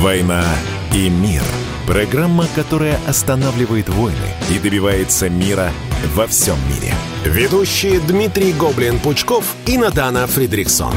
«Война и мир». Программа, которая останавливает войны и добивается мира во всем мире. Ведущие Дмитрий Гоблин-Пучков и Надана Фридрихсон.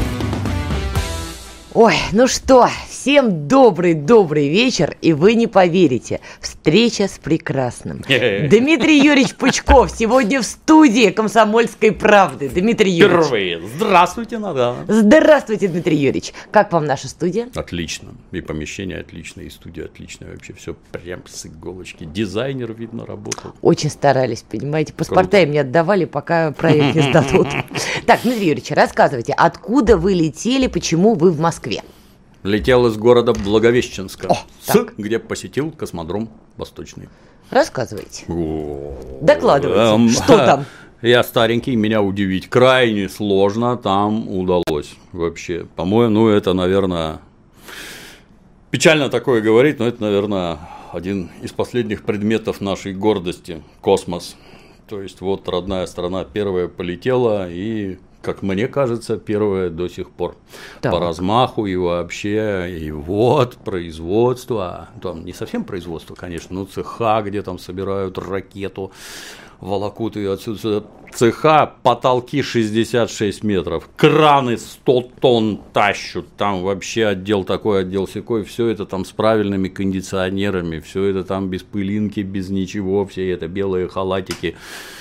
Ой, ну что, всем добрый вечер, и вы не поверите, встреча с прекрасным. Дмитрий Юрьевич Пучков сегодня в студии «Комсомольской правды». Дмитрий Юрьевич. Впервые. Здравствуйте, Надана. Здравствуйте, Дмитрий Юрьевич. Как вам наша студия? Отлично. И помещение отличное, и студия отличная. Вообще все прям с иголочки. Дизайнер, видно, работал. Очень старались, понимаете. Паспорта им не отдавали, пока проект не сдадут. Так, Дмитрий Юрьевич, рассказывайте, откуда вы летели, почему вы в Москве? Летел из города Благовещенска, где посетил космодром Восточный. Рассказывайте. Докладывайте, что там? Я старенький, меня удивить крайне сложно там удалось вообще. По-моему, это, наверное, печально такое говорить, но это, наверное, один из последних предметов нашей гордости – космос. То есть, вот родная страна первая полетела и, как мне кажется, первая до сих пор. Так. По размаху и вообще, и вот производство, там не совсем производство, конечно, но цеха, где там собирают ракету, волокут ее отсюда. Цеха, потолки 66 метров, краны 100 тонн тащут, там вообще отдел такой, отдел сякой, все это там с правильными кондиционерами, все это там без пылинки, без ничего, все это белые халатики.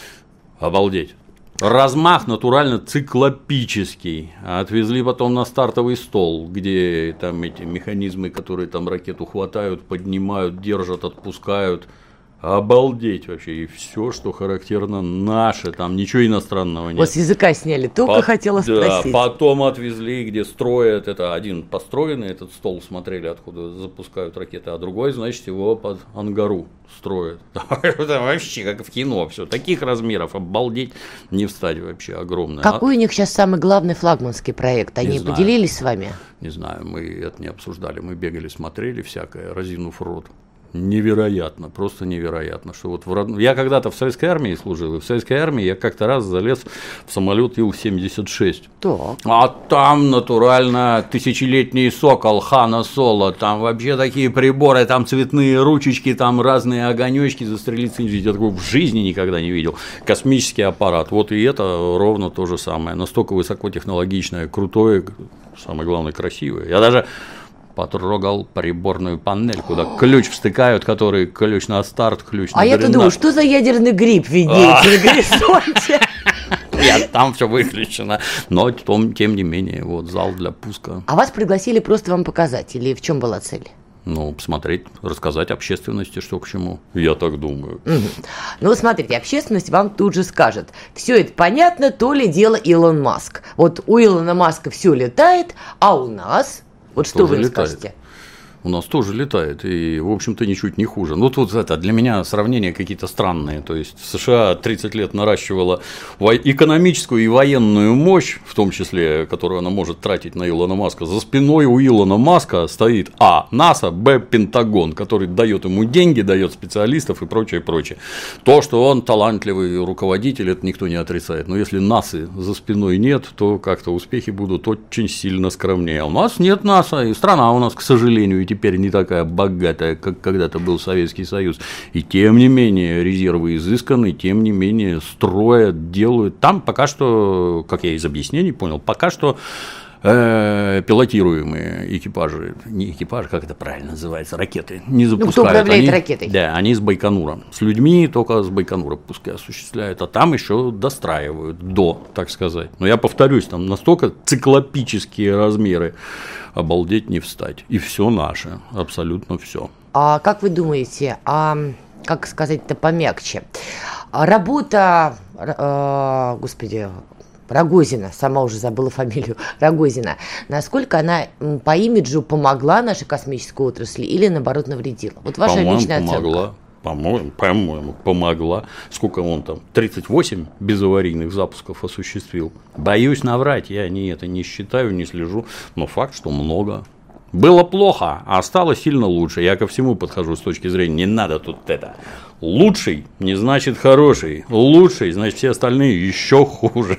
Обалдеть. Размах натурально циклопический. Отвезли потом на стартовый стол, где там эти механизмы, которые там ракету хватают, поднимают, держат, отпускают. Обалдеть вообще. И все, что характерно наше, там ничего иностранного нет. Вот с языка сняли, только хотела спросить. Да, потом отвезли, где строят, это один построенный, этот стол смотрели, откуда запускают ракеты, а другой, значит, его под ангару строят. Это вообще как в кино все, таких размеров, обалдеть, не встать вообще, огромное. Какой у них сейчас самый главный флагманский проект? Они поделились с вами? Не знаю, мы это не обсуждали, мы бегали, смотрели всякое, разинув рот. Невероятно, просто невероятно, что вот я когда-то в Советской армии служил, и в Советской армии я как-то раз залез в самолет Ил-76. Так. А там натурально тысячелетний сокол Хана Соло, там вообще такие приборы, там цветные ручечки, там разные огонечки, застрелиться, я такого в жизни никогда не видел. Космический аппарат, вот и это ровно то же самое, настолько высокотехнологичное, крутое, самое главное, красивое. Я даже потрогал приборную панель, куда ключ встыкают, который ключ на старт, ключ на дренаж. А я-то думаю, что за ядерный гриб виднеется на горизонте? Нет, там все выключено, но тем не менее, вот зал для пуска. А вас пригласили просто вам показать, или в чем была цель? Ну, посмотреть, рассказать общественности, что к чему, я так думаю. Ну, смотрите, общественность вам тут же скажет, все это понятно, то ли дело Илон Маск. Вот у Илона Маска все летает, а у нас... Вот что вы скажете? У нас тоже летает, и, в общем-то, ничуть не хуже. Ну, тут это для меня сравнения какие-то странные. То есть, США 30 лет наращивала экономическую и военную мощь, в том числе, которую она может тратить на Илона Маска. За спиной у Илона Маска стоит А. НАСА, Б. Пентагон, который дает ему деньги, дает специалистов и прочее, прочее. То, что он талантливый руководитель, это никто не отрицает. Но если НАСА за спиной нет, то как-то успехи будут очень сильно скромнее. А у нас нет НАСА, и страна у нас, к сожалению, теперь не такая богатая, как когда-то был Советский Союз. И тем не менее резервы изысканы, тем не менее строят, делают. Там пока что, как я из объяснений понял, пока что пилотируемые экипажи, не экипажи, как это правильно называется, ракеты, не запускают. Кто управляет ракетой? Да, они с Байконура. С людьми только с Байконура пуски осуществляют, а там еще достраивают так сказать. Но я повторюсь, там настолько циклопические размеры, обалдеть не встать. И все наше, абсолютно все. А как вы думаете, как сказать-то помягче? Работа, Рогозина, сама уже забыла фамилию, Рогозина, насколько она по имиджу помогла нашей космической отрасли или, наоборот, навредила? Вот ваша личная оценка. По-моему, помогла. Сколько он там? 38 безаварийных запусков осуществил. Боюсь наврать, я это не считаю, не слежу, но факт, что много. Было плохо, а стало сильно лучше. Я ко всему подхожу с точки зрения, не надо тут Лучший не значит хороший. Лучший значит все остальные еще хуже.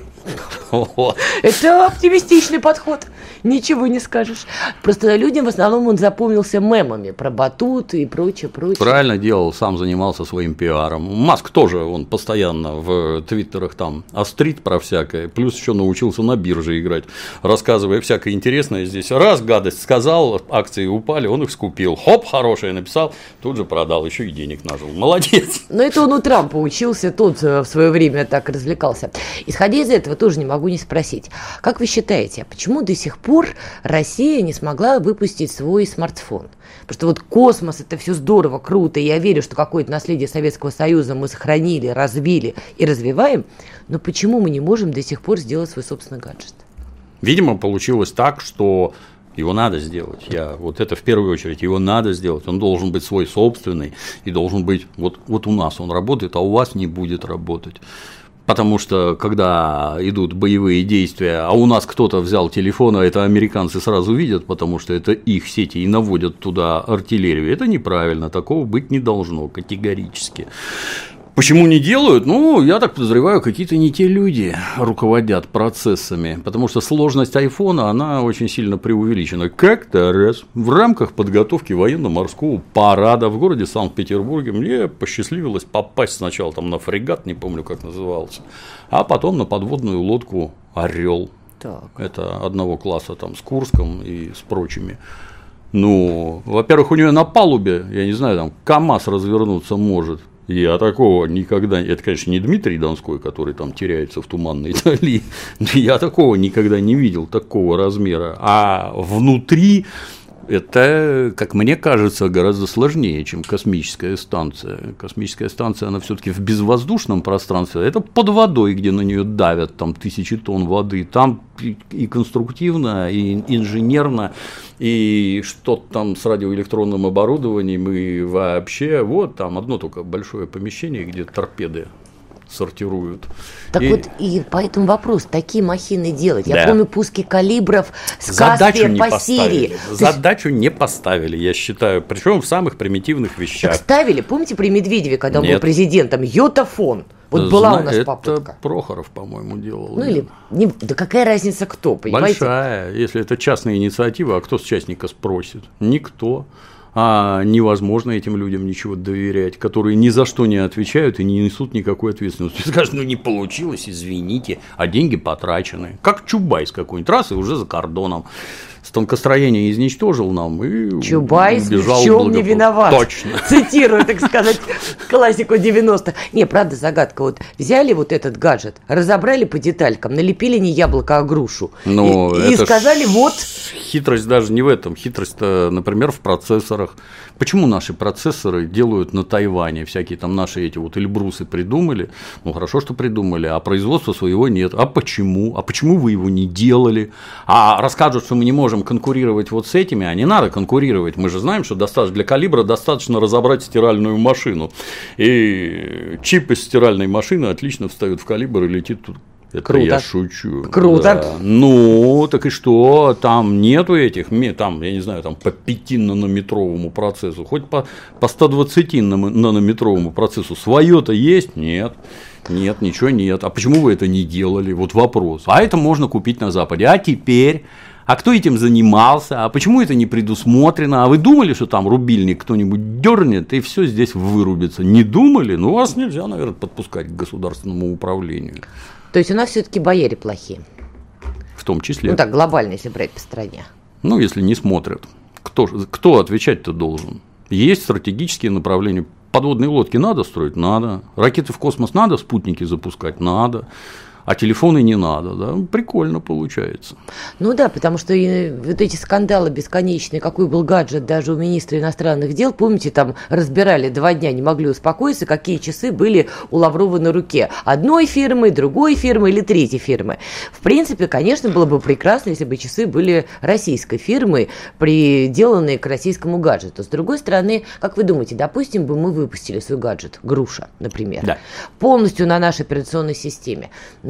Это оптимистичный подход. Ничего не скажешь. Просто людям в основном он запомнился мемами про батут и прочее. Правильно делал, сам занимался своим пиаром. Маск тоже, он постоянно в твиттерах там острит про всякое, плюс еще научился на бирже играть, рассказывая всякое интересное здесь. Раз гадость сказал, акции упали, он их скупил. Хоп, хорошее написал, тут же продал, еще и денег нажил. Молодец. Но это он у Трампа учился, тот в свое время так развлекался. Исходя из этого, тоже не могу не спросить. Как вы считаете, почему до сих пор Россия не смогла выпустить свой смартфон? Потому что вот космос, это все здорово, круто, и я верю, что какое-то наследие Советского Союза мы сохранили, развили и развиваем, но почему мы не можем до сих пор сделать свой собственный гаджет? Видимо, получилось так, что его надо сделать. Вот это в первую очередь, его надо сделать. Он должен быть свой собственный и должен быть вот у нас он работает, а у вас не будет работать. Потому что, когда идут боевые действия, а у нас кто-то взял телефон, а это американцы сразу видят, потому что это их сети, и наводят туда артиллерию, это неправильно, такого быть не должно категорически. Почему не делают? Ну, я так подозреваю, какие-то не те люди руководят процессами, потому что сложность айфона, она очень сильно преувеличена. Как-то раз в рамках подготовки военно-морского парада в городе Санкт-Петербурге мне посчастливилось попасть сначала там на фрегат, не помню, как назывался, а потом на подводную лодку «Орел». Так. Это одного класса там с Курском и с прочими. Ну, во-первых, у нее на палубе, я не знаю, там КАМАЗ развернуться может. Я такого никогда, это, конечно, не Дмитрий Донской, который там теряется в туманной дали, но я такого никогда не видел, такого размера, а внутри это, как мне кажется, гораздо сложнее, чем космическая станция. Космическая станция, она все-таки в безвоздушном пространстве, это под водой, где на нее давят там тысячи тонн воды, там и конструктивно, и инженерно, и что-то там с радиоэлектронным оборудованием, и вообще, вот там одно только большое помещение, где торпеды сортируют. Так вот, и поэтому вопрос, такие махины делать. Я помню пуски калибров с Каспия по Сирии. Задачу не поставили, я считаю, причем в самых примитивных вещах. Так ставили, помните при Медведеве, когда он был президентом, Йотафон. Вот была у нас попытка. Это Прохоров, по-моему, делал. Ну или, да какая разница кто, понимаете? Большая, если это частная инициатива, а кто с частника спросит? Никто. А невозможно этим людям ничего доверять, которые ни за что не отвечают и не несут никакой ответственности. Скажут, ну не получилось, извините, а деньги потрачены. Как Чубайс какой-нибудь, раз и уже за кордоном. Станкостроение изничтожил нам и Чубайс убежал в чем не виноват. Точно. Цитирую, так сказать, классику 90-х. Не, правда, загадка. Вот взяли вот этот гаджет, разобрали по деталькам, налепили не яблоко, а грушу. И сказали, вот. Хитрость даже не в этом. Хитрость-то, например, в процессорах. Почему наши процессоры делают на Тайване? Всякие там наши эти вот Эльбрусы придумали. Ну, хорошо, что придумали, а производства своего нет. А почему? А почему вы его не делали? А расскажут, что мы не можем конкурировать вот с этими, а не надо конкурировать. Мы же знаем, что для калибра достаточно разобрать стиральную машину. И чип из стиральной машины отлично встает в калибр и летит тут. Это круто. Я шучу. Круто. Да. Ну, так и что? Там нету этих, там, я не знаю, там по 5-нанометровому процессу, хоть по 120-нанометровому процессу. Свое-то есть? Нет. Нет, ничего нет. А почему вы это не делали? Вот вопрос. А это можно купить на Западе. А теперь? А кто этим занимался? А почему это не предусмотрено? А вы думали, что там рубильник кто-нибудь дернет и все здесь вырубится? Не думали? Ну, вас нельзя, наверное, подпускать к государственному управлению. То есть у нас все-таки бояре плохие. В том числе. Ну так, глобально, если брать по стране. Ну, если не смотрят. Кто отвечать-то должен? Есть стратегические направления. Подводные лодки надо строить? Надо. Ракеты в космос надо, спутники запускать? Надо. А телефоны не надо, да? Прикольно получается. Ну да, потому что вот эти скандалы бесконечные, какой был гаджет даже у министра иностранных дел, помните, там разбирали 2 дня, не могли успокоиться, какие часы были у Лаврова на руке. Одной фирмы, другой фирмы или третьей фирмы. В принципе, конечно, было бы прекрасно, если бы часы были российской фирмой, приделанные к российскому гаджету. С другой стороны, как вы думаете, допустим, бы мы выпустили свой гаджет, груша, например, полностью на нашей операционной системе. Но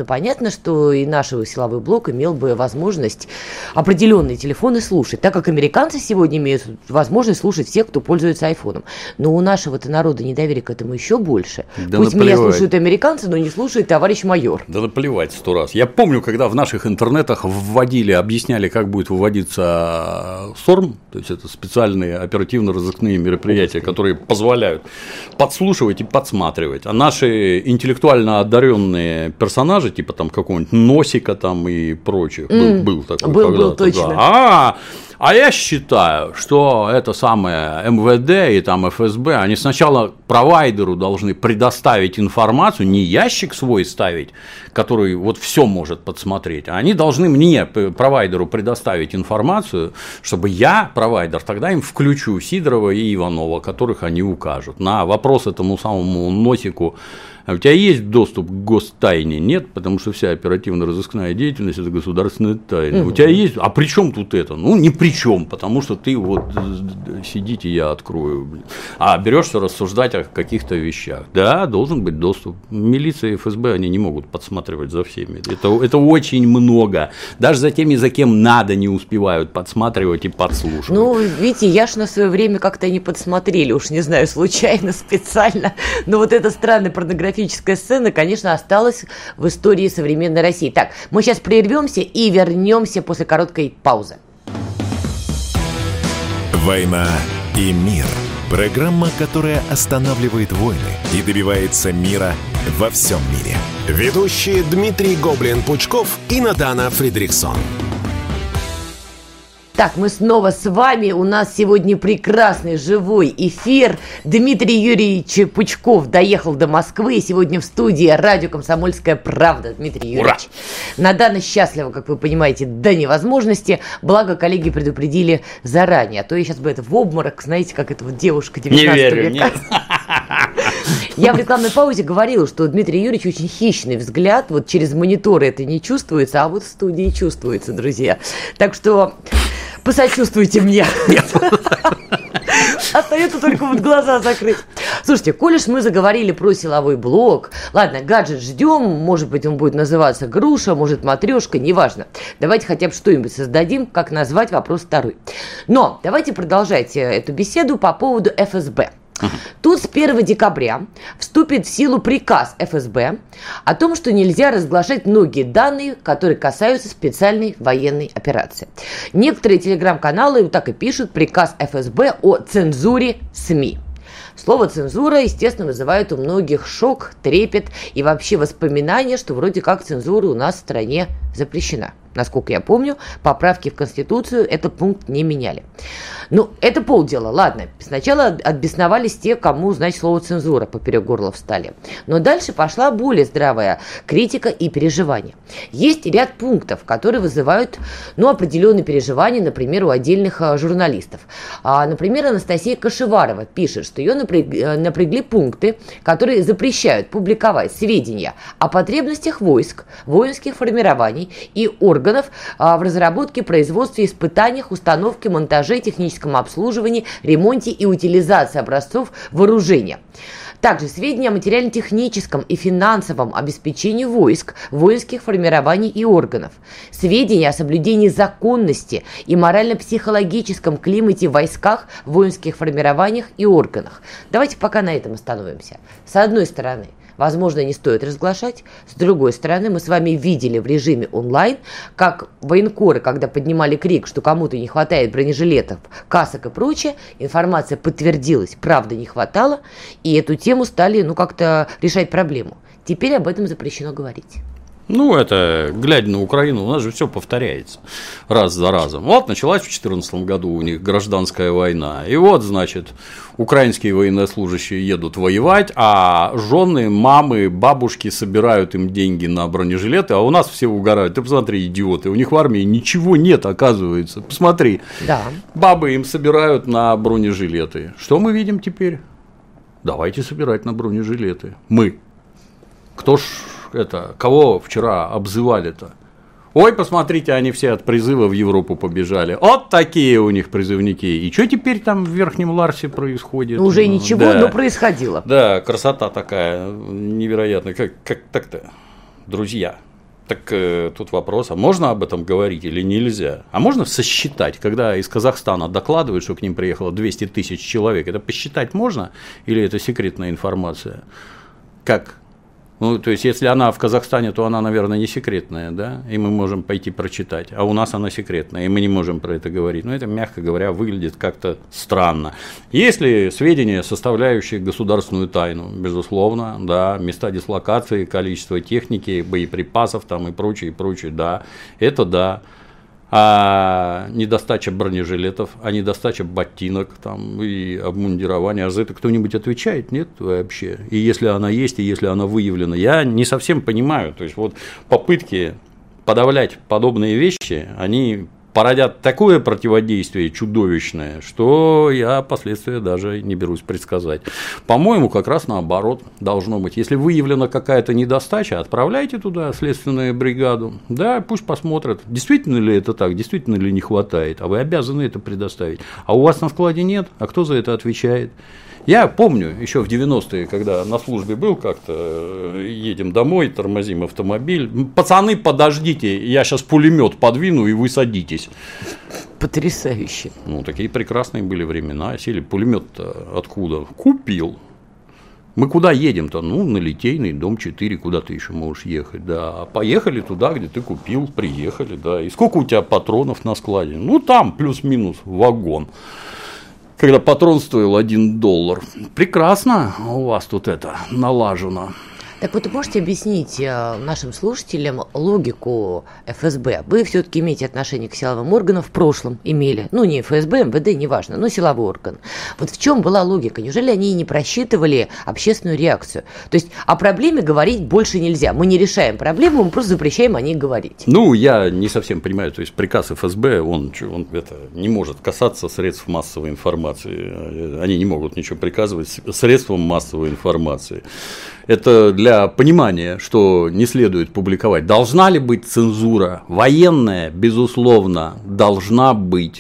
понятно, что и наш силовой блок имел бы возможность определенные телефоны слушать, так как американцы сегодня имеют возможность слушать всех, кто пользуется айфоном. Но у нашего-то народа недоверие к этому еще больше. Да пусть наплевать. меня слушают американцы, но не слушает товарищ майор. Да наплевать 100 раз. Я помню, когда в наших интернетах объясняли, как будет выводиться СОРМ, то есть это специальные оперативно-розыскные мероприятия, которые позволяют подслушивать и подсматривать. А наши интеллектуально одаренные персонажи, типа там какого-нибудь Носика там и прочих, был такой. Был точно. Да. А я считаю, что это самое МВД и там ФСБ, они сначала провайдеру должны предоставить информацию, не ящик свой ставить, который вот все может подсмотреть, а они должны мне, провайдеру, предоставить информацию, чтобы я, провайдер, тогда им включу Сидорова и Иванова, которых они укажут. На вопрос этому самому Носику: а у тебя есть доступ к гостайне? Нет, потому что вся оперативно-розыскная деятельность – это государственная тайна. У тебя есть? А при чем тут это? Ну, ни при чем, потому что ты вот сидите, я открою. А берешься рассуждать о каких-то вещах. Да, должен быть доступ. Милиция и ФСБ, они не могут подсматривать за всеми. Это очень много. Даже за теми, за кем надо, не успевают подсматривать и подслушивать. Ну, видите, я ж на свое время как-то не подсмотрели, уж не знаю, случайно, специально. Но вот эта странная порнографическая сцена, конечно, осталась в истории современной России. Так, мы сейчас прервемся и вернемся после короткой паузы. «Война и мир». Программа, которая останавливает войны и добивается мира во всем мире. Ведущие Дмитрий Гоблин-Пучков и Надана Фридрихсон. Так, мы снова с вами. У нас сегодня прекрасный живой эфир. Дмитрий Юрьевич Пучков доехал до Москвы. И сегодня в студии радио «Комсомольская правда». Дмитрий Юрьевич. Надана счастлива, как вы понимаете, до невозможности. Благо, коллеги предупредили заранее. А то я сейчас бы это в обморок, знаете, как эта вот девушка 19 века. Нет. Я в рекламной паузе говорила, что Дмитрий Юрьевич очень хищный взгляд. Вот через мониторы это не чувствуется, а вот в студии чувствуется, друзья. Так что посочувствуйте мне. Остается только вот глаза закрыть. Слушайте, коль уж мы заговорили про силовой блок, ладно, гаджет ждем, может быть, он будет называться груша, может, матрешка, неважно. Давайте хотя бы что-нибудь создадим, как назвать, вопрос второй. Но давайте продолжать эту беседу по поводу ФСБ. Тут с 1 декабря вступит в силу приказ ФСБ о том, что нельзя разглашать многие данные, которые касаются специальной военной операции. Некоторые телеграм-каналы так и пишут: приказ ФСБ о цензуре СМИ. Слово «цензура», естественно, вызывает у многих шок, трепет и вообще воспоминания, что вроде как цензура у нас в стране запрещена. Насколько я помню, поправки в Конституцию этот пункт не меняли. Ну, это полдела, ладно. Сначала отбесновались те, кому, значит, слово «цензура» поперек горла встали. Но дальше пошла более здравая критика и переживания. Есть ряд пунктов, которые вызывают, определенные переживания, например, у отдельных журналистов. Например, Анастасия Кашеварова пишет, что ее напрягли пункты, которые запрещают публиковать сведения о потребностях войск, воинских формирований и органов в разработке, производстве, испытаниях, установке, монтаже, техническом обслуживании, ремонте и утилизации образцов вооружения. Также сведения о материально-техническом и финансовом обеспечении войск, воинских формирований и органов. Сведения о соблюдении законности и морально-психологическом климате в войсках, воинских формированиях и органах. Давайте пока на этом остановимся. С одной стороны, возможно, не стоит разглашать. С другой стороны, мы с вами видели в режиме онлайн, как военкоры, когда поднимали крик, что кому-то не хватает бронежилетов, касок и прочее, информация подтвердилась, правда не хватало, и эту тему стали, как-то решать проблему. Теперь об этом запрещено говорить. Это, глядя на Украину, у нас же все повторяется раз за разом. Вот началась в 2014 году у них гражданская война. И вот, значит, украинские военнослужащие едут воевать, а жены, мамы, бабушки собирают им деньги на бронежилеты, а у нас все угорают. Ты посмотри, идиоты, у них в армии ничего нет, оказывается. Посмотри, да. Бабы им собирают на бронежилеты. Что мы видим теперь? Давайте собирать на бронежилеты. Мы. Кто ж кого вчера обзывали-то? Ой, посмотрите, они все от призыва в Европу побежали. Вот такие у них призывники. И что теперь там в Верхнем Ларсе происходит? Уже ничего, да. Но происходило. Да, красота такая невероятная. Как так-то? Друзья, Так тут вопрос, а можно об этом говорить или нельзя? А можно сосчитать, когда из Казахстана докладывают, что к ним приехало 200 тысяч человек, это посчитать можно или это секретная информация? Как? Ну, то есть, если она в Казахстане, то она, наверное, не секретная, да, и мы можем пойти прочитать, а у нас она секретная, и мы не можем про это говорить. Но это, мягко говоря, выглядит как-то странно. Если сведения, составляющие государственную тайну, безусловно, да, места дислокации, количество техники, боеприпасов там и прочее, да, это да. А недостача бронежилетов, а недостача ботинок там, и обмундирования, а за это кто-нибудь отвечает? Нет вообще. И если она есть, и если она выявлена, я не совсем понимаю. То есть, вот попытки подавлять подобные вещи, они породят такое противодействие чудовищное, что я последствия даже не берусь предсказать. По-моему, как раз наоборот должно быть. Если выявлена какая-то недостача, отправляйте туда следственную бригаду, да, пусть посмотрят, действительно ли это так, действительно ли не хватает, а вы обязаны это предоставить. А у вас на складе нет, а кто за это отвечает? Я помню, еще в 90-е, когда на службе был как-то, едем домой, тормозим автомобиль. Пацаны, подождите, я сейчас пулемет подвину, и вы садитесь. Потрясающе. Ну, такие прекрасные были времена. Сели, пулемет-то откуда? Купил. Мы куда едем-то? Ну, на Литейный, дом 4, куда ты еще можешь ехать? Да, поехали туда, где ты купил, приехали, да. И сколько у тебя патронов на складе? Ну, там плюс-минус вагон. Когда патрон стоил $1. Прекрасно у вас тут это налажено. Так вот, вы можете объяснить нашим слушателям логику ФСБ? Вы все-таки имеете отношение к силовым органам, в прошлом имели. Ну, не ФСБ, МВД, неважно, но силовой орган. Вот в чем была логика? Неужели они не просчитывали общественную реакцию? То есть о проблеме говорить больше нельзя. Мы не решаем проблему, мы просто запрещаем о ней говорить. Ну, я не совсем понимаю. То есть приказ ФСБ, он это не может касаться средств массовой информации. Они не могут ничего приказывать средствам массовой информации. Это для понимания, что не следует публиковать. Должна ли быть цензура? Военная, безусловно, должна быть.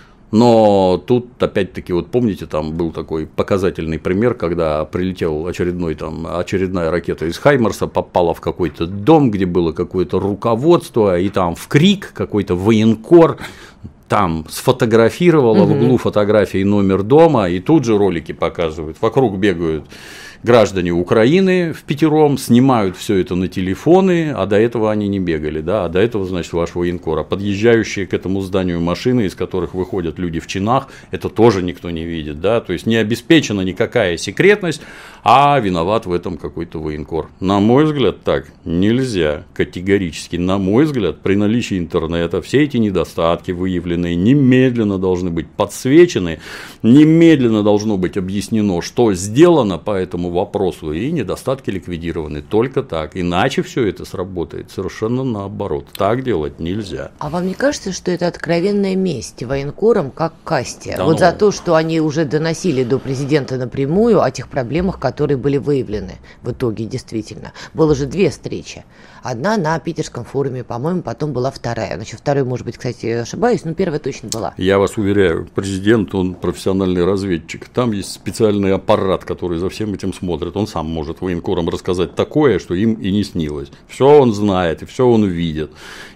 Но тут, опять-таки, вот помните, там был такой показательный пример, когда прилетел очередная ракета из Хаймарса, попала в какой-то дом, где было какое-то руководство, и там в крик какой-то военкор там сфотографировала в углу фотографии номер дома, и тут же ролики показывают. Вокруг бегают граждане Украины впятером, снимают все это на телефоны, а до этого они не бегали, да, а до этого, значит, ваш военкор. А подъезжающие к этому зданию машины, из которых выходят люди в чинах, это тоже никто не видит, да, то есть не обеспечена никакая секретность, а виноват в этом какой-то военкор. На мой взгляд, так нельзя категорически. На мой взгляд, при наличии интернета все эти недостатки выявленные немедленно должны быть подсвечены, немедленно должно быть объяснено, что сделано по этому вопросу, и недостатки ликвидированы. Только так. Иначе все это сработает совершенно наоборот. Так делать нельзя. А вам не кажется, что это откровенная месть военкорам как касте? Да, вот за то, что они уже доносили до президента напрямую о тех проблемах, которые были выявлены в итоге действительно. Было же 2 встречи. Одна на Питерском форуме, по-моему, потом была вторая. Значит, второй, может быть, кстати, ошибаюсь, но первая точно была. Я вас уверяю, президент, он профессиональный разведчик. Там есть специальный аппарат, который за всем этим смотрит. Он сам может военкорам рассказать такое, что им и не снилось. Все он знает, и все он видит.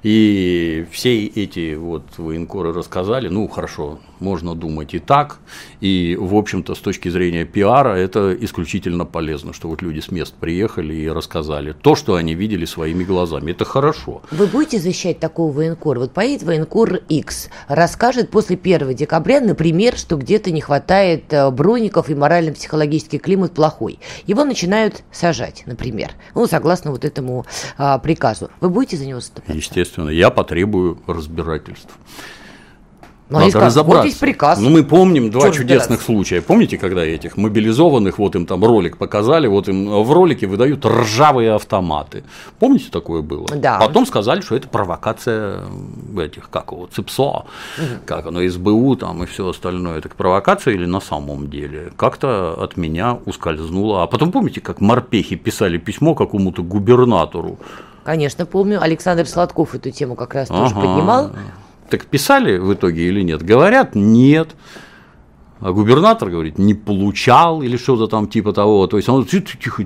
И все эти вот военкоры рассказали, ну, хорошо, можно думать и так. И, в общем-то, с точки зрения пиара, это исключительно полезно, что вот люди с мест приехали и рассказали то, что они видели своими глазами. Это хорошо. Вы будете защищать такого военкора? Вот поедет военкор X, расскажет после 1 декабря, например, что где-то не хватает броников и морально-психологический климат плохой. Его начинают сажать, например, ну, согласно вот этому приказу. Вы будете за него заступаться? Естественно, я потребую разбирательств. Но надо разобраться. Вот есть приказ. Ну, мы помним 2 чудесных случая. Помните, когда этих мобилизованных, вот им там ролик показали, вот им в ролике выдают ржавые автоматы. Помните, такое было? Да. Потом сказали, что это провокация этих, как его, ЦИПСО, как оно, СБУ там и все остальное. Это провокация или на самом деле? Как-то от меня ускользнуло. А потом помните, как морпехи писали письмо какому-то губернатору? Конечно, помню. Александр Сладков эту тему как раз тоже поднимал. Так писали в итоге или нет? Говорят, нет. А губернатор говорит, не получал или что-то там типа того. То есть он тихо,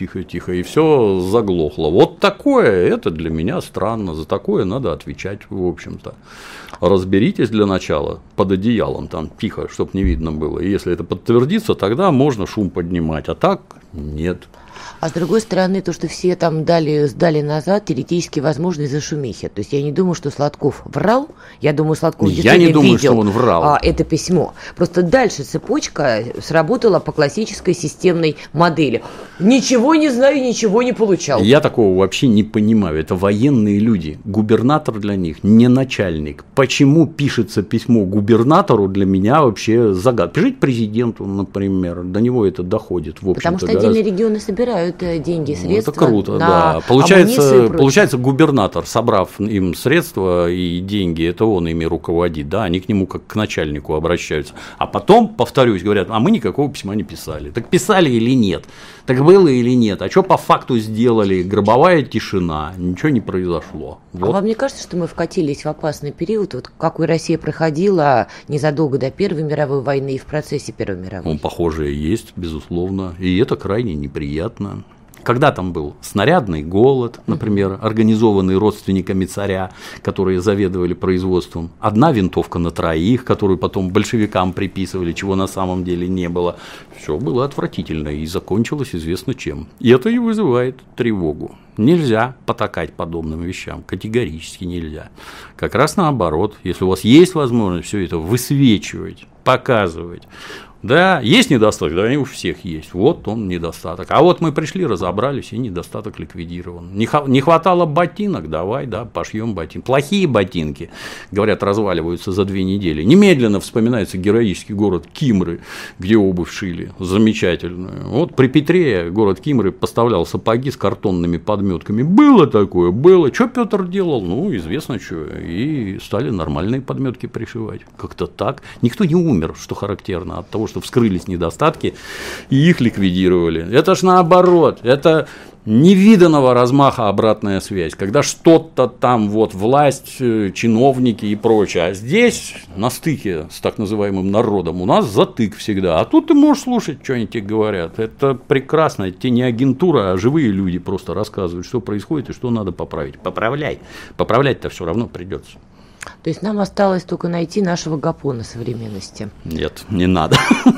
и все заглохло. Вот такое, это для меня странно. За такое надо отвечать, в общем-то. Разберитесь для начала под одеялом, там тихо, чтобы не видно было. И если это подтвердится, тогда можно шум поднимать, а так нет. А с другой стороны, то, что все там сдали назад, теоретически возможно из-за шумихи. То есть я не думаю, что Сладков врал. Я думаю, Сладков действительно видел, что он врал. Это письмо. Просто дальше цепочка сработала по классической системной модели. Ничего не знаю, ничего не получал. Я такого вообще не понимаю. Это военные люди. Губернатор для них не начальник. Почему пишется письмо губернатору, для меня вообще загадка. Пишите президенту, например. До него это доходит. В общем-то, потому что отдельные регионы собирают деньги, средства. Это круто, на да. Получается, губернатор, собрав им средства и деньги, это он ими руководит, да, они к нему как к начальнику обращаются. А потом, повторюсь, говорят, а мы никакого письма не писали. Так писали или нет? Так было или нет? А что по факту сделали? Гробовая тишина, ничего не произошло. Вот. А вам не кажется, что мы вкатились в опасный период, вот какой Россия проходила незадолго до Первой мировой войны и в процессе Первой мировой? Похожее есть, безусловно, и это крайне неприятно. Когда там был снарядный голод, например, организованный родственниками царя, которые заведовали производством, одна винтовка на троих, которую потом большевикам приписывали, чего на самом деле не было, все было отвратительно и закончилось известно чем. И это и вызывает тревогу. Нельзя потакать подобным вещам, категорически нельзя. Как раз наоборот, если у вас есть возможность все это высвечивать, показывать. Да, есть недостаток, да, они у всех есть. Вот он недостаток. А вот мы пришли, разобрались, и недостаток ликвидирован. Не хватало ботинок, давай, да, пошьем ботинки. Плохие ботинки, говорят, разваливаются за 2 недели. Немедленно вспоминается героический город Кимры, где обувь шили, замечательную. Вот при Петре город Кимры поставлял сапоги с картонными подметками. Было такое, было. Что Петр делал? Известно, что. И стали нормальные подметки пришивать. Как-то так. Никто не умер, что характерно, от того, что вскрылись недостатки и их ликвидировали. Это ж наоборот, это невиданного размаха обратная связь, когда что-то там власть, чиновники и прочее, а здесь на стыке с так называемым народом у нас затык всегда, а тут ты можешь слушать, что они тебе говорят, это прекрасно, это не агентура, а живые люди просто рассказывают, что происходит и что надо поправить. Поправлять-то все равно придется. То есть нам осталось только найти нашего Гапона современности. Нет, не надо.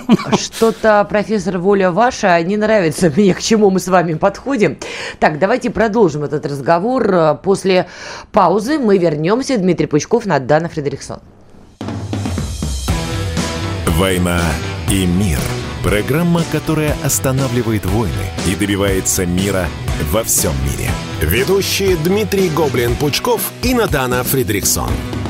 Что-то, профессор, воля ваша, не нравится мне, к чему мы с вами подходим. Так, давайте продолжим этот разговор. После паузы мы вернемся. Дмитрий Пучков, Надана Фридрихсон. «Война и мир». Программа, которая останавливает войны и добивается мира во всем мире. Ведущие Дмитрий Гоблин-Пучков и Надана Фридрихсон.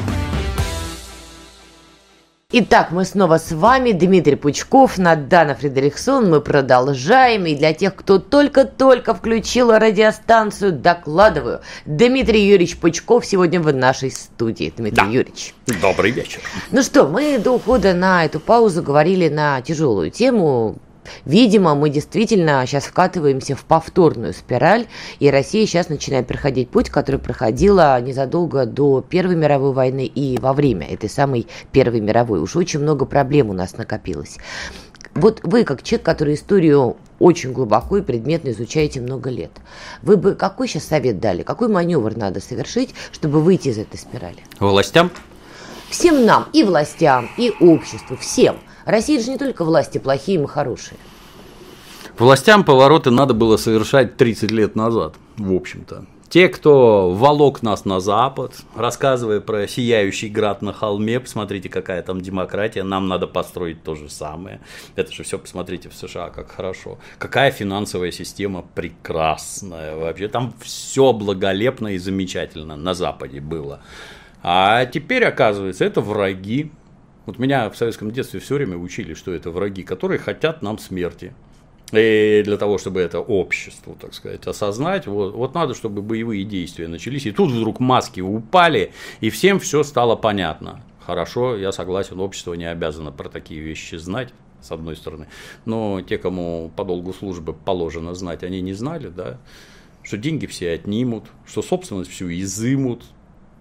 Итак, мы снова с вами, Дмитрий Пучков, Надана Фридрихсон. Мы продолжаем, и для тех, кто только-только включил радиостанцию, докладываю. Дмитрий Юрьевич Пучков сегодня в нашей студии. Дмитрий Юрьевич. Добрый вечер. Ну что, мы до ухода на эту паузу говорили на тяжелую тему. Видимо, мы действительно сейчас вкатываемся в повторную спираль, и Россия сейчас начинает проходить путь, который проходила незадолго до Первой мировой войны и во время этой самой Первой мировой. Уж очень много проблем у нас накопилось. Вот вы, как человек, который историю очень глубоко и предметно изучаете много лет, вы бы какой сейчас совет дали, какой маневр надо совершить, чтобы выйти из этой спирали? Властям? Всем нам, и властям, и обществу, всем. Россия же не только власти плохие, мы хорошие. Властям повороты надо было совершать 30 лет назад, в общем-то. Те, кто волок нас на Запад, рассказывая про сияющий град на холме, посмотрите, какая там демократия, нам надо построить то же самое. Это же все, посмотрите, в США, как хорошо. Какая финансовая система прекрасная вообще. Там все благолепно и замечательно на Западе было. А теперь, оказывается, это враги. Вот меня в советском детстве все время учили, что это враги, которые хотят нам смерти. И для того, чтобы это обществу, так сказать, осознать, вот надо, чтобы боевые действия начались. И тут вдруг маски упали, и всем все стало понятно. Хорошо, я согласен, общество не обязано про такие вещи знать, с одной стороны. Но те, кому по долгу службы положено знать, они не знали, да, что деньги все отнимут, что собственность всю изымут.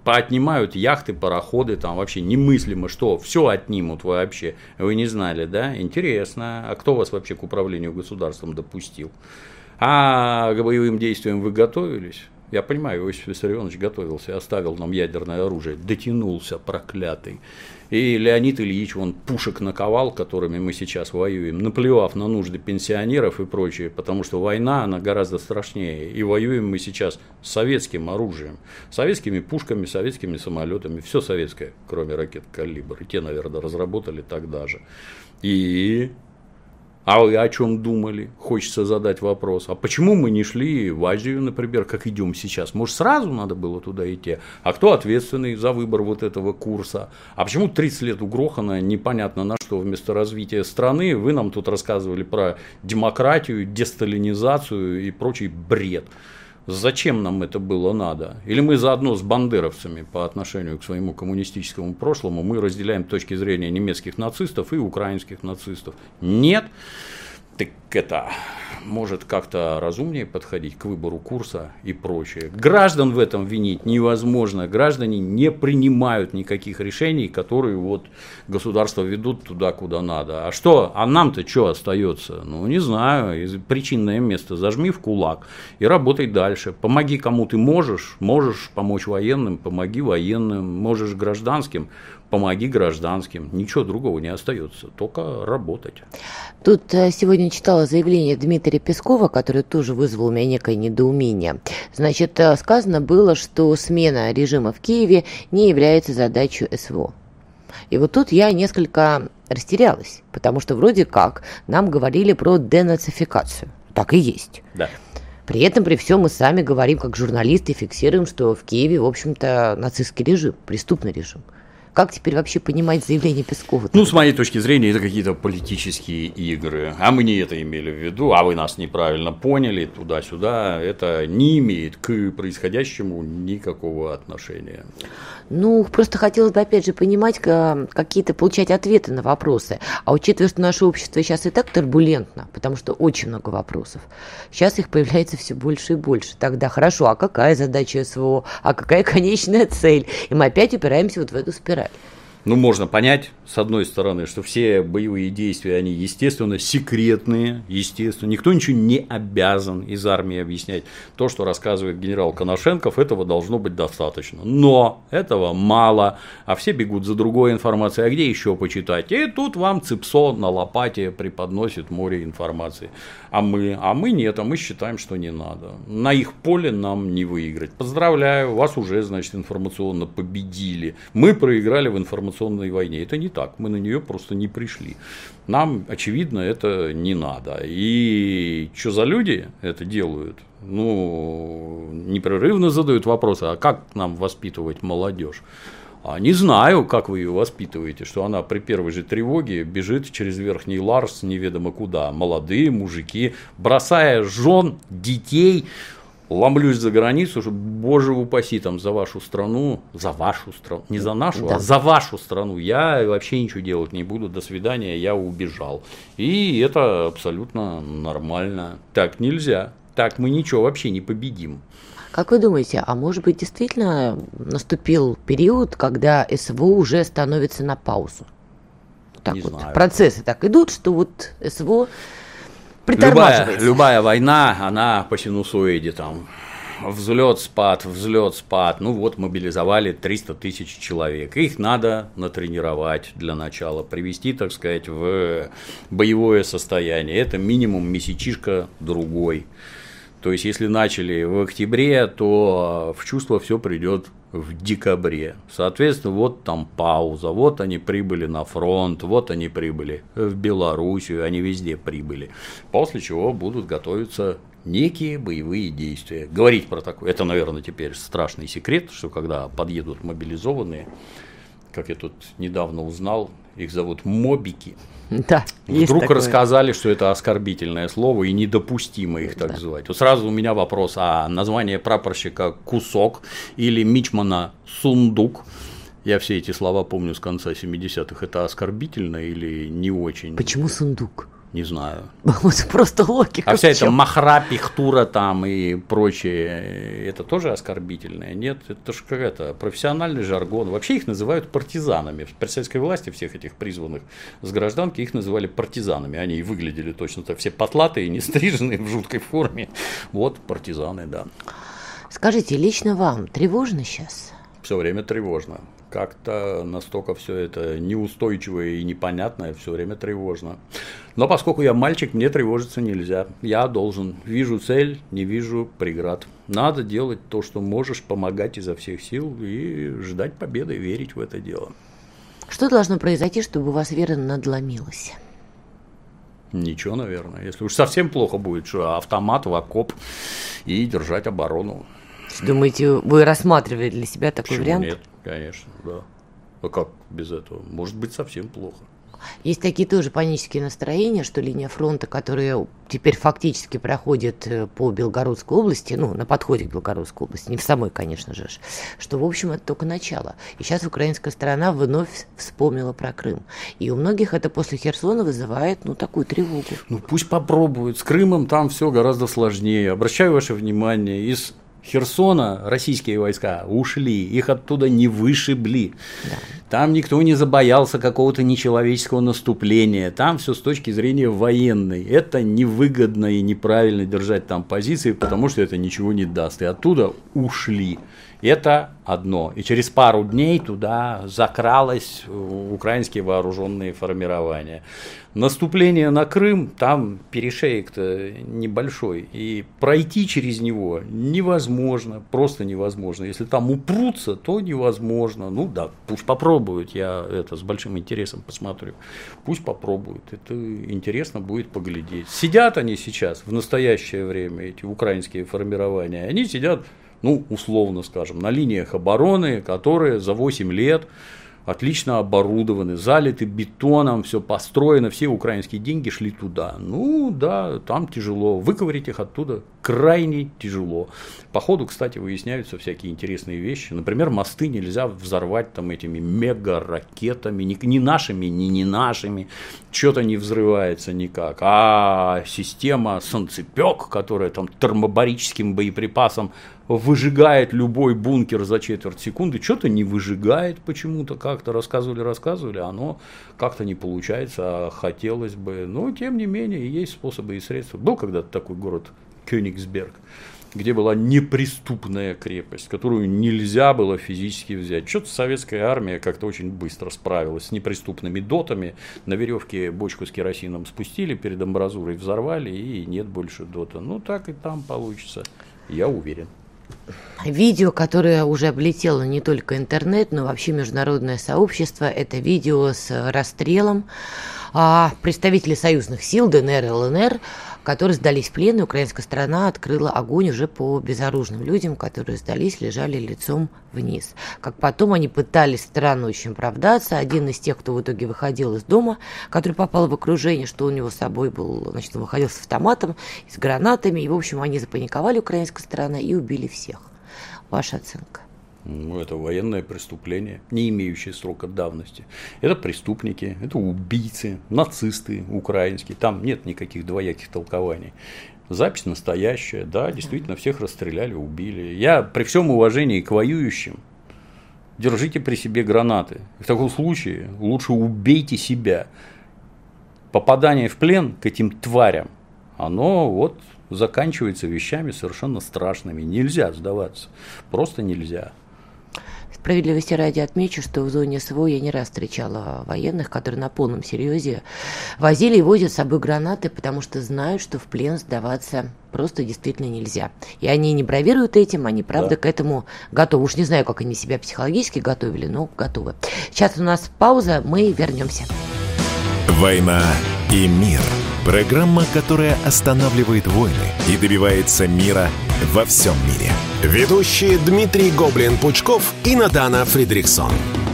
поотнимают яхты, пароходы, там вообще немыслимо, что все отнимут вообще. Вы не знали, да? Интересно. А кто вас вообще к управлению государством допустил? А к боевым действиям вы готовились? Я понимаю, Иосиф Виссарионович готовился, оставил нам ядерное оружие, дотянулся, проклятый. И Леонид Ильич, он пушек наковал, которыми мы сейчас воюем, наплевав на нужды пенсионеров и прочее, потому что война, она гораздо страшнее. И воюем мы сейчас с советским оружием, советскими пушками, советскими самолетами, все советское, кроме ракет «Калибр». И те, наверное, разработали тогда же. А вы о чем думали? Хочется задать вопрос. А почему мы не шли в Азию, например, как идем сейчас? Может, сразу надо было туда идти? А кто ответственный за выбор вот этого курса? А почему 30 лет угрохано, непонятно на что, вместо развития страны? Вы нам тут рассказывали про демократию, десталинизацию и прочий бред. Зачем нам это было надо? Или мы заодно с бандеровцами по отношению к своему коммунистическому прошлому мы разделяем точки зрения немецких нацистов и украинских нацистов? Нет. Так это может как-то разумнее подходить к выбору курса и прочее. Граждан в этом винить невозможно. Граждане не принимают никаких решений, которые вот государство ведут туда, куда надо. А что? А нам-то что остается? Ну, не знаю. Причинное место зажми в кулак и работай дальше. Помоги кому ты можешь. Можешь помочь военным, помоги военным. Можешь гражданским, помоги гражданским. Ничего другого не остается. Только работать. Тут сегодня читала заявление Дмитрия Пескова, которое тоже вызвало у меня некое недоумение. Значит, сказано было, что смена режима в Киеве не является задачей СВО. И вот тут я несколько растерялась, потому что вроде как нам говорили про денацификацию. Так и есть. Да. При этом, при всем, мы сами говорим, как журналисты, фиксируем, что в Киеве, в общем-то, нацистский режим, преступный режим. Как теперь вообще понимать заявление Пескова? Ну, с моей точки зрения, это какие-то политические игры. А мы не это имели в виду, а вы нас неправильно поняли, туда-сюда. Это не имеет к происходящему никакого отношения. Ну, просто хотелось бы, опять же, понимать, какие-то получать ответы на вопросы. А учитывая, что наше общество сейчас и так турбулентно, потому что очень много вопросов, сейчас их появляется все больше и больше. Тогда хорошо, а какая задача СВО? А какая конечная цель? И мы опять упираемся вот в эту спираль. Ну, можно понять, с одной стороны, что все боевые действия, они, естественно, секретные, естественно. Никто ничего не обязан из армии объяснять. То, что рассказывает генерал Коношенков, этого должно быть достаточно. Но этого мало, а все бегут за другой информацией. А где еще почитать? И тут вам ЦИПСО на лопате преподносит море информации. А мы нет, а мы считаем, что не надо. На их поле нам не выиграть. Поздравляю, вас уже, значит, информационно победили. Мы проиграли в информационной войне. Это не так, мы на нее просто не пришли. Нам, очевидно, это не надо. И что за люди это делают? Ну, непрерывно задают вопросы, а как нам воспитывать молодежь? А не знаю, как вы ее воспитываете, что она при первой же тревоге бежит через Верхний Ларс неведомо куда. Молодые мужики, бросая жен, детей, ломлюсь за границу, что, боже упаси, там, за вашу страну, не за нашу, а за вашу страну, я вообще ничего делать не буду, до свидания, я убежал. И это абсолютно нормально. Так нельзя, так мы ничего вообще не победим. Как вы думаете, а может быть действительно наступил период, когда СВО уже становится на паузу? Так не вот, знаю. Процессы так идут, что вот СВО притормаживается. Любая война, она по синусоиде там. Взлет, спад. Ну вот мобилизовали 300 тысяч человек. Их надо натренировать для начала, привести, так сказать, в боевое состояние. Это минимум месячишка другой. То есть, если начали в октябре, то в чувство все придет в декабре. Соответственно, вот там пауза, вот они прибыли на фронт, вот они прибыли в Белоруссию, они везде прибыли. После чего будут готовиться некие боевые действия. Говорить про такое, это, наверное, теперь страшный секрет, что когда подъедут мобилизованные, как я тут недавно узнал, их зовут мобики. Да, вдруг рассказали, что это оскорбительное слово и недопустимо их так звать. Вот сразу у меня вопрос, а название прапорщика Кусок или мичмана Сундук, я все эти слова помню с конца 70-х, это оскорбительно или не очень? Почему сундук? Не знаю. Просто логика. А вся эта махра, пихтура там и прочее, это тоже оскорбительное? Нет, это же какая-то профессиональный жаргон. Вообще их называют партизанами. При советской власти всех этих призванных с гражданки их называли партизанами. Они и выглядели точно так, все потлатые, не стриженные, в жуткой форме. Вот партизаны, да. Скажите, лично вам тревожно сейчас? Все время тревожно. Как-то настолько все это неустойчивое и непонятное, все время тревожно. Но поскольку я мальчик, мне тревожиться нельзя. Я должен. Вижу цель, не вижу преград. Надо делать то, что можешь, помогать изо всех сил и ждать победы, верить в это дело. Что должно произойти, чтобы у вас вера надломилась? Ничего, наверное. Если уж совсем плохо будет, что автомат в окоп и держать оборону. Думаете, вы рассматривали для себя такой Почему вариант? Нет, конечно, да. А как без этого? Может быть, совсем плохо. Есть такие тоже панические настроения, что линия фронта, которая теперь фактически проходит по Белгородской области, на подходе к Белгородской области, не в самой, конечно же, что, в общем, это только начало. И сейчас украинская сторона вновь вспомнила про Крым. И у многих это после Херсона вызывает, такую тревогу. Пусть попробуют. С Крымом там все гораздо сложнее. Обращаю ваше внимание, из Херсона российские войска ушли, их оттуда не вышибли. Да. Там никто не забоялся какого-то нечеловеческого наступления. Там все с точки зрения военной. Это невыгодно и неправильно держать там позиции, потому что это ничего не даст. И оттуда ушли. Это одно. И через пару дней туда закралось украинские вооруженные формирования. Наступление на Крым, там перешеек-то небольшой, и пройти через него невозможно, просто невозможно. Если там упрутся, то невозможно. Пусть попробуют, я это с большим интересом посмотрю. Пусть попробуют, это интересно будет поглядеть. Сидят они сейчас, в настоящее время, эти украинские формирования, они сидят, условно скажем, на линиях обороны, которые за 8 лет отлично оборудованы, залиты бетоном, все построено, все украинские деньги шли туда. Да, там тяжело, выковырять их оттуда крайне тяжело. По ходу, кстати, выясняются всякие интересные вещи. Например, мосты нельзя взорвать там этими мега-ракетами, ни нашими, ни не нашими, что-то не взрывается никак. А система «Санцепёк», которая там термобарическим боеприпасом выжигает любой бункер за четверть секунды, что-то не выжигает почему-то, как-то рассказывали, оно как-то не получается, а хотелось бы, но тем не менее есть способы и средства. Был когда-то такой город Кёнигсберг, где была неприступная крепость, которую нельзя было физически взять. Что-то советская армия как-то очень быстро справилась с неприступными дотами, на веревке бочку с керосином спустили, перед амбразурой взорвали, и нет больше дота. Так и там получится, я уверен. Видео, которое уже облетело не только интернет, но вообще международное сообщество, это видео с расстрелом представителей союзных сил ДНР и ЛНР, которые сдались в плен, и украинская сторона открыла огонь уже по безоружным людям, которые сдались, лежали лицом вниз. Как потом они пытались странно очень оправдаться. Один из тех, кто в итоге выходил из дома, который попал в окружение, что у него с собой был, он выходил с автоматом, с гранатами, и, в общем, они запаниковали, украинская сторона, и убили всех. Ваша оценка? Это военное преступление, не имеющее срока давности. Это преступники, это убийцы, нацисты украинские. Там нет никаких двояких толкований. Запись настоящая, да, действительно, всех расстреляли, убили. Я при всем уважении к воюющим, держите при себе гранаты. В таком случае лучше убейте себя. Попадание в плен к этим тварям, оно заканчивается вещами совершенно страшными. Нельзя сдаваться, просто нельзя. Справедливости ради отмечу, что в зоне СВО я не раз встречала военных, которые на полном серьезе возили и возят с собой гранаты, потому что знают, что в плен сдаваться просто действительно нельзя. И они не бравируют этим, они правда к этому готовы. Уж не знаю, как они себя психологически готовили, но готовы. Сейчас у нас пауза, мы вернемся. «Война и мир». Программа, которая останавливает войны и добивается мира во всем мире. Ведущие Дмитрий Гоблин-Пучков и Надана Фридрихсон.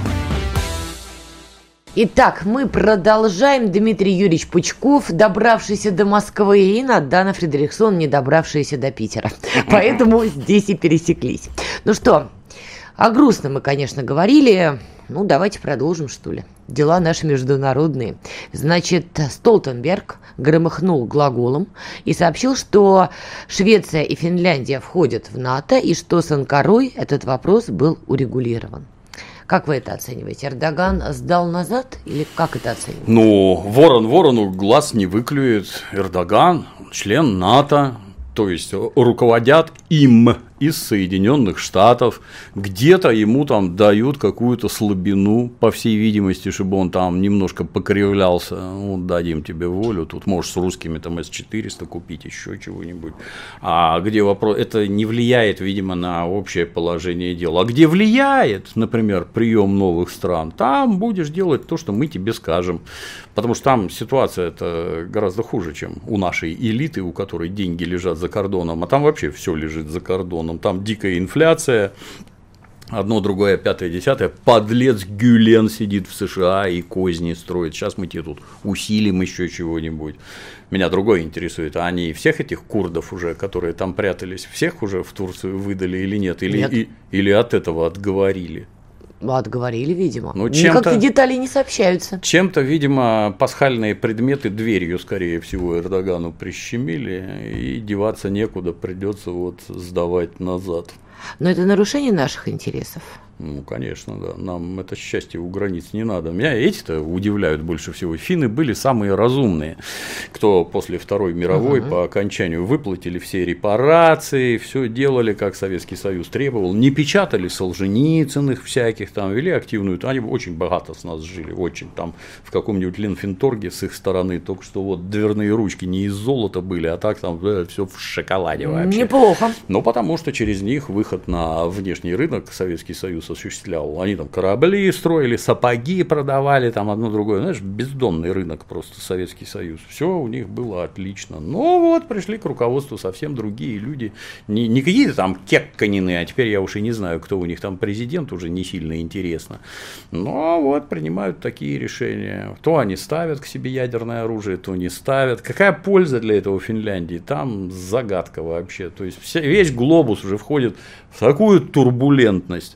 Итак, мы продолжаем. Дмитрий Юрьевич Пучков, добравшийся до Москвы, и Надана Фридрихсон, не добравшаяся до Питера. Поэтому здесь и пересеклись. Ну что, О грустном мы, конечно, говорили. Ну, давайте продолжим, что ли. Дела наши международные. Значит, Столтенберг громыхнул глаголом и сообщил, что Швеция и Финляндия входят в НАТО, и что с Анкарой этот вопрос был урегулирован. Как вы это оцениваете? Эрдоган сдал назад или как это оцениваете? Ну, ворон ворону глаз не выклюет. Эрдоган член НАТО, то есть руководят им из Соединенных Штатов, где-то ему там дают какую-то слабину, по всей видимости, чтобы он там немножко покривлялся, ну, дадим тебе волю, тут можешь с русскими там С-400 купить, еще чего-нибудь, а где вопрос, это не влияет, видимо, на общее положение дел, а где влияет, например, прием новых стран, там будешь делать то, что мы тебе скажем, потому что там ситуация это гораздо хуже, чем у нашей элиты, у которой деньги лежат за кордоном, а там вообще все лежит за кордоном. Там дикая инфляция, одно, другое, пятое, десятое. Подлец Гюлен сидит в США и козни строит. Сейчас мы тебе тут усилим еще чего-нибудь. Меня другое интересует, а они всех этих курдов уже, которые там прятались, всех уже в Турцию выдали или нет? Или от этого отговорили? Отговорили, видимо. Ну, никаких деталей не сообщаются. Чем-то, видимо, пасхальные предметы дверью, скорее всего, Эрдогану прищемили, и деваться некуда, придется вот сдавать назад. Но это нарушение наших интересов. Ну, конечно, да. Нам это счастье у границ не надо. Меня эти-то удивляют больше всего. Финны были самые разумные, кто после Второй мировой по окончанию выплатили все репарации, все делали, как Советский Союз требовал, не печатали Солженицыных всяких, там вели активную, они очень богато с нас жили, очень там в каком-нибудь Ленфенторге с их стороны, только что вот дверные ручки не из золота были, а так там все в шоколаде вообще. Неплохо. Ну, потому что через них выход на внешний рынок Советский Союз осуществлял. Они там корабли строили, сапоги продавали, там одно другое. Знаешь, бездонный рынок просто Советский Союз. Все у них было отлично. Но вот пришли к руководству совсем другие люди. Не какие-то там Кекканины, а теперь я уж и не знаю, кто у них там президент, уже не сильно интересно. Но вот принимают такие решения. То они ставят к себе ядерное оружие, то не ставят. Какая польза для этого Финляндии? Там загадка вообще. То есть весь глобус уже входит в такую турбулентность.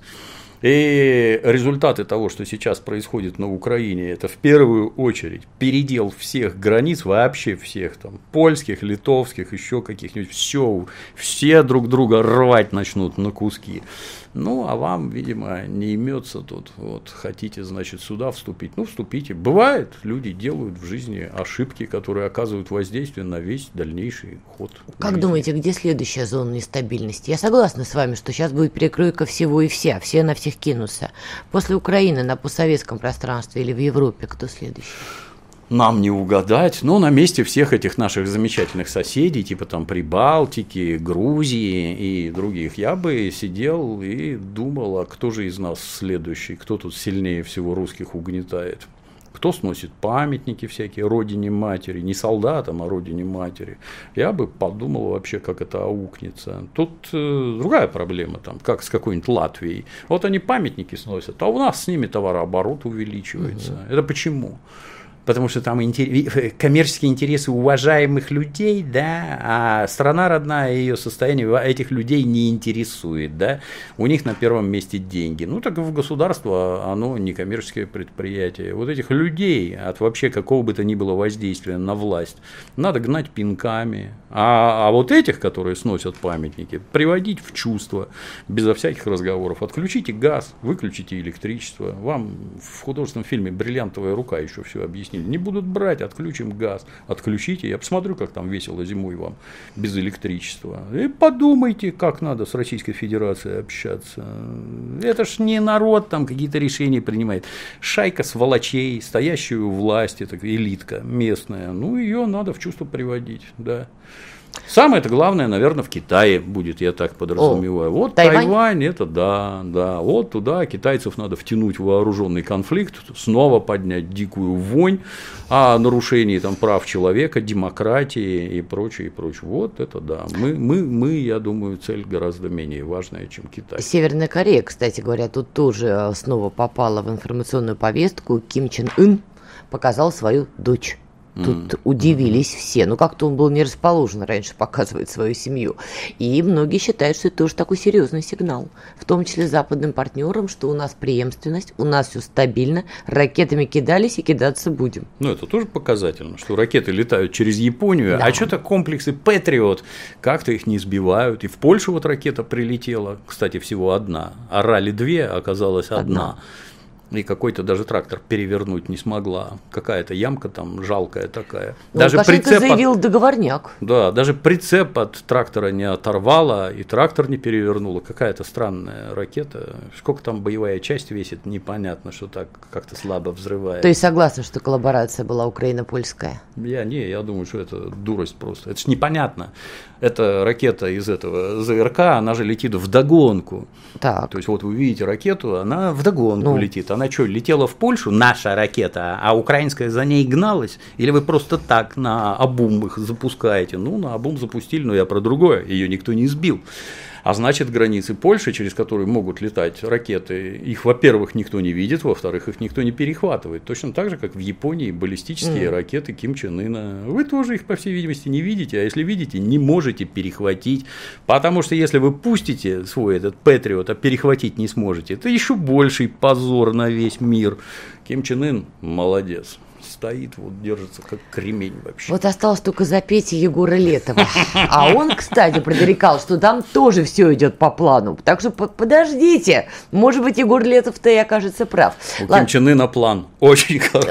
И результаты того, что сейчас происходит на Украине, это в первую очередь передел всех границ, вообще всех там, польских, литовских, еще каких-нибудь, все друг друга рвать начнут на куски. Ну, а вам, видимо, не имется тут, вот, хотите, значит, сюда вступить, ну, вступите. Бывает, люди делают в жизни ошибки, которые оказывают воздействие на весь дальнейший ход Как жизни. думаете, где следующая зона нестабильности? Я согласна с вами, что сейчас будет перекройка всего и вся, все на всех кинутся. После Украины на постсоветском пространстве или в Европе кто следующий? Нам не угадать, но на месте всех этих наших замечательных соседей, типа там Прибалтики, Грузии и других, я бы сидел и думал, а кто же из нас следующий, кто тут сильнее всего русских угнетает. Кто сносит памятники всякие родине матери, не солдатам, а родине матери. Я бы подумал вообще, как это аукнется. Тут другая проблема, там, как с какой-нибудь Латвией. Вот они памятники сносят, а у нас с ними товарооборот увеличивается. Это почему? Потому что там коммерческие интересы уважаемых людей, да, а страна родная, ее состояние этих людей не интересует, да, у них на первом месте деньги. Ну, так в государство оно не коммерческое предприятие. Вот этих людей от вообще какого бы то ни было воздействия на власть надо гнать пинками, а вот этих, которые сносят памятники, приводить в чувство, безо всяких разговоров. Отключите газ, выключите электричество. Вам в художественном фильме «Бриллиантовая рука» еще все объяснили. Не будут брать, отключим газ, отключите, я посмотрю, как там весело зимой вам без электричества. И подумайте, как надо с Российской Федерацией общаться. Это ж не народ там какие-то решения принимает. Шайка сволочей, стоящая у власти, такая элитка местная, ну, ее надо в чувство приводить, да. Самое-то главное, наверное, в Китае будет, я так подразумеваю. Вот Тайвань, это да. Вот туда китайцев надо втянуть в вооруженный конфликт, снова поднять дикую вонь о нарушении там прав человека, демократии и прочее, и прочее. Вот это да. Мы, я думаю, цель гораздо менее важная, чем Китай. Северная Корея, кстати говоря, тут тоже снова попала в информационную повестку. Ким Чен Ын показал свою дочь. Тут удивились все. Ну, как-то он был не расположен раньше показывать свою семью. И многие считают, что это тоже такой серьезный сигнал. В том числе западным партнерам, что у нас преемственность, у нас все стабильно, ракетами кидались и кидаться будем. Ну, это тоже показательно, что ракеты летают через Японию, а что-то комплексы Патриот как-то их не сбивают. И в Польшу вот ракета прилетела, кстати, всего одна, а Ралли-2 оказалась одна. И какой-то даже трактор перевернуть не смогла. Какая-то ямка там жалкая такая. Ну, даже прицеп заявил договорняк. Да, даже прицеп от трактора не оторвало, и трактор не перевернуло. Какая-то странная ракета. Сколько там боевая часть весит, непонятно, что так как-то слабо взрывает. То есть согласна, что коллаборация была украино-польская? Я думаю, что это дурость просто. Это ж непонятно. Эта ракета из этого ЗРК, она же летит вдогонку. Так. То есть вот вы видите ракету, она вдогонку летит. Она что, летела в Польшу, наша ракета, а украинская за ней гналась? Или вы просто так на обум их запускаете? Ну, на обум запустили, но я про другое, ее никто не сбил. А значит, границы Польши, через которые могут летать ракеты, их, во-первых, никто не видит, во-вторых, их никто не перехватывает. Точно так же, как в Японии баллистические ракеты Ким Чен Ына. Вы тоже их, по всей видимости, не видите, а если видите, не можете перехватить. Потому что если вы пустите свой этот Патриот, а перехватить не сможете, это еще больший позор на весь мир. Ким Чен Ын молодец. Стоит, вот держится как кремень вообще. Вот осталось только запеть Егора Летова. А он, кстати, предрекал, что там тоже все идет по плану. Так что подождите, может быть, Егор Летов-то и окажется прав. У Ким Чен Ына план очень хороший.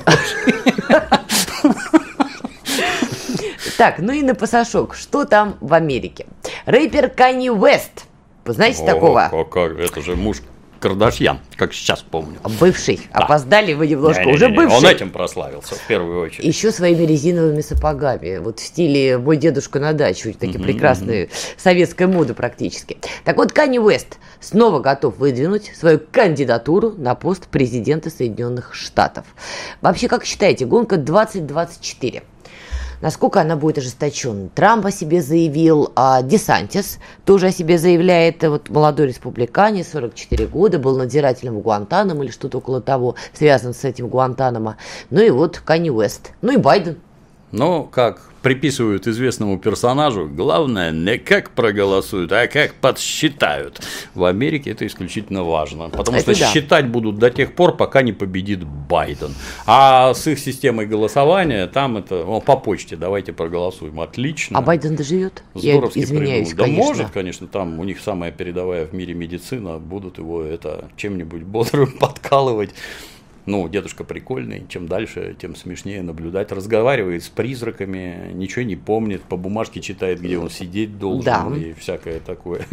Так, ну и на посошок. Что там в Америке? Рэпер Канье Уэст. Вы знаете такого? Это же муж Кардашьян, как сейчас помню. Бывший. Да. Опоздали вы немножко. Уже бывший. Он этим прославился в первую очередь. Еще своими резиновыми сапогами. Вот в стиле «Мой дедушка на дачу». Такие прекрасные, советская мода практически. Так вот, Канье Уэст снова готов выдвинуть свою кандидатуру на пост президента Соединенных Штатов. Вообще, как считаете, гонка 2024? Насколько она будет ожесточенной? Трамп о себе заявил, а Десантис тоже о себе заявляет. Вот молодой республиканец, 44 года, был надзирателем в Гуантанамо или что-то около того, связан с этим Гуантанамо. Ну и вот Канье Уэст. Ну и Байден. Ну, как приписывают известному персонажу, главное не как проголосуют, а как подсчитают. В Америке это исключительно важно, потому что считать будут до тех пор, пока не победит Байден. А с их системой голосования, там это по почте, давайте проголосуем, отлично. А Байден доживет? Здоровски извиняюсь, придумал. Да может, конечно, там у них самая передовая в мире медицина, будут его это чем-нибудь бодрым подкалывать. Ну, дедушка прикольный, чем дальше, тем смешнее наблюдать. Разговаривает с призраками, ничего не помнит, по бумажке читает, где он сидеть должен, и всякое такое.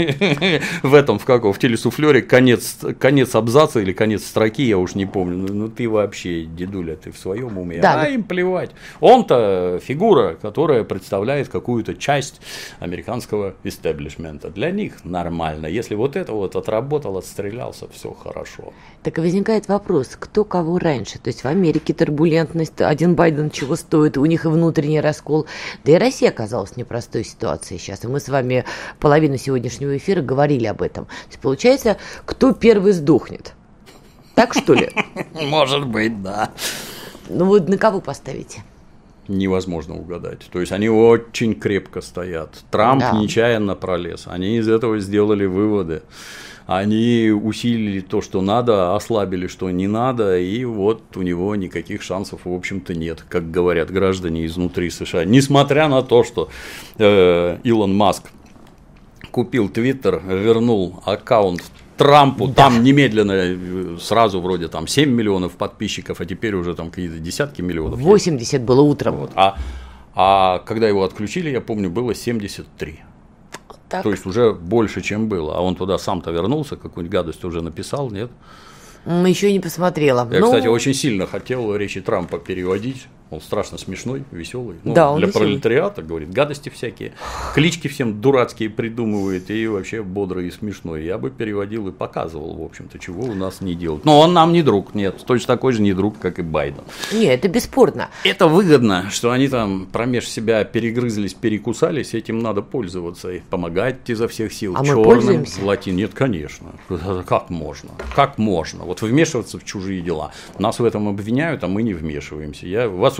В телесуфлёре конец абзаца или конец строки, я уж не помню. Ну, ты вообще, дедуля, ты в своем уме. А им плевать. Он-то фигура, которая представляет какую-то часть американского истеблишмента. Для них нормально. Если вот это вот отработал, отстрелялся, все хорошо. Так и возникает вопрос, кто кого раньше. То есть в Америке турбулентность, один Байден чего стоит, у них и внутренний раскол. Да и Россия оказалась в непростой ситуации сейчас. И мы с вами половину сегодняшнего эфира говорили об этом. То есть получается, кто первый сдохнет? Так что ли? Может быть, да. Ну вот на кого поставите? Невозможно угадать. То есть они очень крепко стоят. Трамп нечаянно пролез. Они из этого сделали выводы. Они усилили то, что надо, ослабили, что не надо, и вот у него никаких шансов, в общем-то, нет, как говорят граждане изнутри США. Несмотря на то, что Илон Маск купил Твиттер, вернул аккаунт Трампу, там немедленно сразу вроде там 7 миллионов подписчиков, а теперь уже там какие-то десятки миллионов. 80 было утром. Вот. А когда его отключили, я помню, было 73. Так. То есть уже больше, чем было. А он туда сам-то вернулся, какую-нибудь гадость уже написал, нет? Еще не посмотрела. Я, кстати, очень сильно хотел речи Трампа переводить. Он страшно смешной, веселый. Ну, да, он для веселый. Пролетариата, говорит, гадости всякие. Клички всем дурацкие придумывает, и вообще бодрый и смешной. Я бы переводил и показывал, в общем-то, чего у нас не делать. Но он нам не друг, нет. Точно такой же не друг, как и Байден. Нет, это бесспорно. Это выгодно, что они там промеж себя перегрызлись, перекусались, этим надо пользоваться и помогать изо всех сил. А мы пользуемся? Латин. Нет, конечно. Как можно? Как можно? Вот вмешиваться в чужие дела. Нас в этом обвиняют, а мы не вмешиваемся. Я вас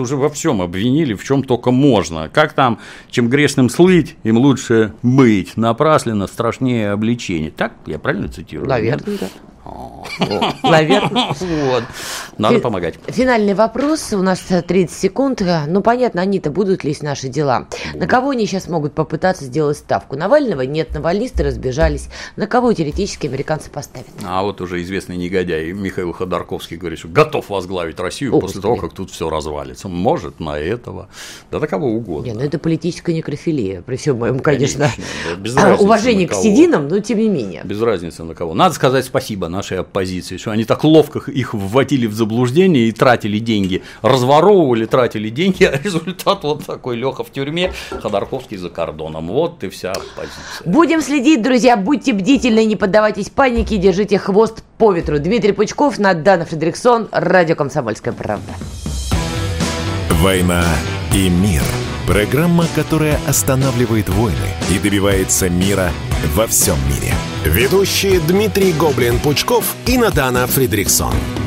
уже во всем обвинили, в чем только можно. Как там, чем грешным слыть, им лучше быть. Напрасленно страшнее обличение. Так, я правильно цитирую? Наверное, да. Наверное. Вот. Надо помогать. Финальный вопрос. У нас 30 секунд. Ну, понятно, они-то будут лезть в наши дела. На кого они сейчас могут попытаться сделать ставку? Навального? Нет, навальнисты разбежались. На кого теоретически американцы поставят? А вот уже известный негодяй Михаил Ходорковский говорит, что готов возглавить Россию после того, как тут все развалится. Может, на этого. Да на кого угодно. Не, ну это политическая некрофилия. При всем моем, конечно, да, уважении к сединам, но тем не менее. Без разницы на кого. Надо сказать спасибо нашей оппозиции, что они так ловко их вводили в заблуждение и тратили деньги, разворовывали, тратили деньги, а результат вот такой: Леха в тюрьме, Ходорковский за кордоном. Вот и вся оппозиция. Будем следить, друзья, будьте бдительны, не поддавайтесь панике, держите хвост по ветру. Дмитрий Пучков, Надана Фридрихсон, радио «Комсомольская правда». «Война и мир». Программа, которая останавливает войны и добивается мира во всем мире. Ведущие Дмитрий Гоблин-Пучков и Надана Фридрихсон.